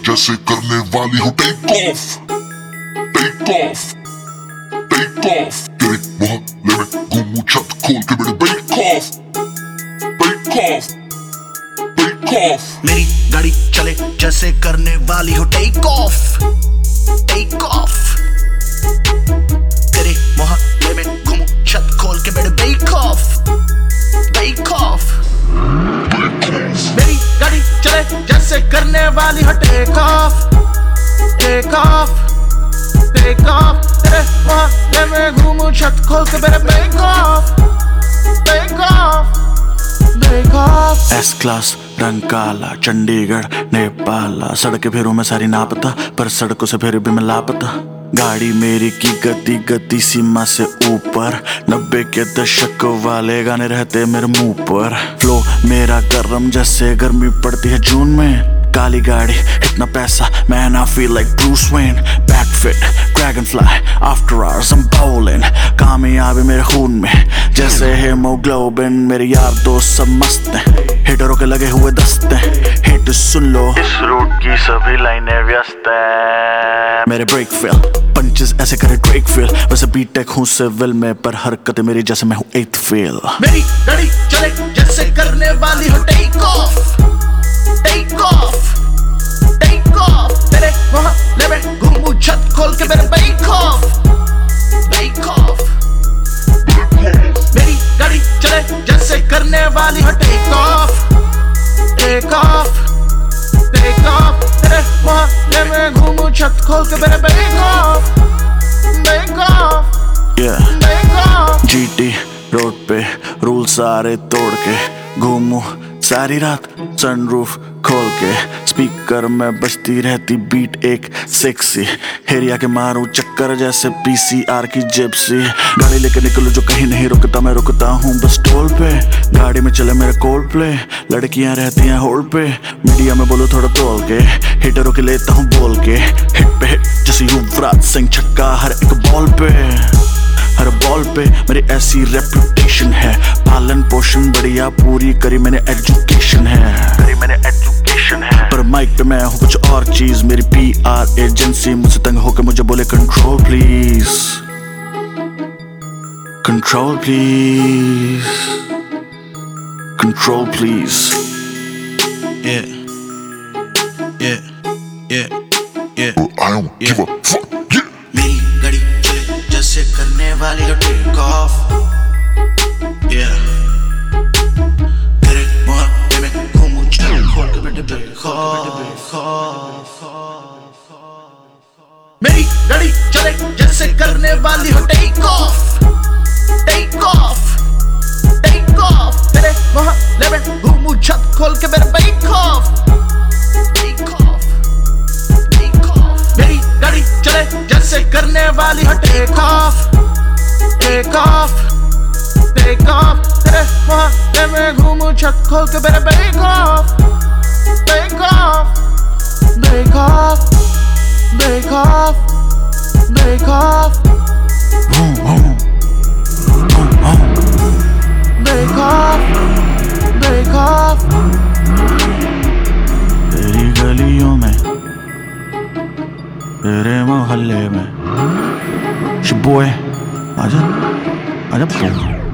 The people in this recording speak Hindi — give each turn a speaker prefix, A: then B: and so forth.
A: जैसे करने वाली हो take off, take off, take off. तेरे मोहल्ले में घूमूं छत खोल के मेरे back off, back off, back off.
B: मेरी गाड़ी चले जैसे करने वाली हो टेक ऑफ, टेक ऑफ। तेरे मोहल्ले में घूमूं छत खोल के मेरे बेक ऑफ, बेक ऑफ। मेरी गाड़ी चले जैसे करने वाली हो take off, take off, take off. तेरे मोहल्ले में घूमूं छत खोल के मेरे back off, back off, back off.
C: S class रंग काला, चंडीगढ़ नेपाला। सड़कें फिर मैं सारी नापता, पर सड़कों से फिर भी मैं लापता। गाड़ी मेरी की गति सीमा से ऊपर। 90 के दशक वाले गाने रहते मेरे मुंह पर। फ्लो मेरा गर्म जैसे गर्मी पड़ती है जून में। काली गाड़ी इतना पैसा, man I feel like Bruce Wayne. Back fit, dragonfly, after hours I'm bowling. कामयाबी मेरे खून में जैसे हेमोग्लोबिन। मेरे यार दोस्त सब मस्त हैं, हिटरों के लगे हुए दस्त हैं। हिट सुन लो, इस रूट की सभी लाइनें व्यस्त हैं। मेरे ब्रेक फेल, पंचेस ऐसे करे ड्रेक फेल। वैसे बीटेक हूँ सिविल में, पर हरकतें मेरी जैसे मैं हूँ 8th फेल।
B: मेरी गाड़ी चले जैसे करने वाली हो take off, take off, take off. तेरे मोहल्ले में घूमूं छत खोल के मेरे बेक ऑफ, बेक ऑफ। मेरी गाड़ी चले जैसे करने वाली हो take off, take off, take off. तेरे मोहल्ले में घूमूं छत खोल के मेरे back off, back off, back off.
C: GT road पे रूल सारे तोड़ के घूमूं सारी रात सनरूफ खोल के। स्पीकर में बजती रहती बीट एक सेक्सी। हेरिया के मारूं चक्कर जैसे PCR की जिप्सी। गाड़ी लेके निकलूं जो कहीं नहीं रुकता, मैं रुकता हूँ बस टोल पे। गाड़ी में चले मेरे कोल्ड प्ले, लड़कियां रहती हैं होल्ड पे। मीडिया में बोलो थोड़ा तोल के, हिटरों के लेता हूँ बोल के। हिट पे हिट जैसे युवराज सिंह, छक्का हर एक बॉल पे। हर बॉल पे मेरी ऐसी रेपुटेशन है। पालन पोषण बढ़िया पूरी करी मैंने, एजुकेशन है, करी मैंने एजुकेशन है। पर माइक पे मैं हूँ कुछ और चीज। मेरी PR एजेंसी मुझसे तंग होकर मुझे बोले control please, control please, control please.
B: Yeah, yeah, yeah, yeah.
A: I don't give a fuck, yeah.
B: मेरी गाड़ी चले जैसे करने वाली हो टेक ऑफ, yeah. तेरे मोहल्ले में घूमूं छत खोल के मेरे बेक ऑफ। मेरी गाड़ी चले जैसे करने वाली हो take off, take off, take off. तेरे मोहल्ले में घूमूं छत खोल के मेरे back off, back off, back off. मेरी गाड़ी चले जैसे करने वाली हो take off, take off, take off. तेरे मोहल्ले में घूमूं छत खोल के मेरे back off, back off, back off, back off, back off, back off, back off.
C: तेरी गलियों में, तेरे मोहल्ले में, बोए आजा आजा।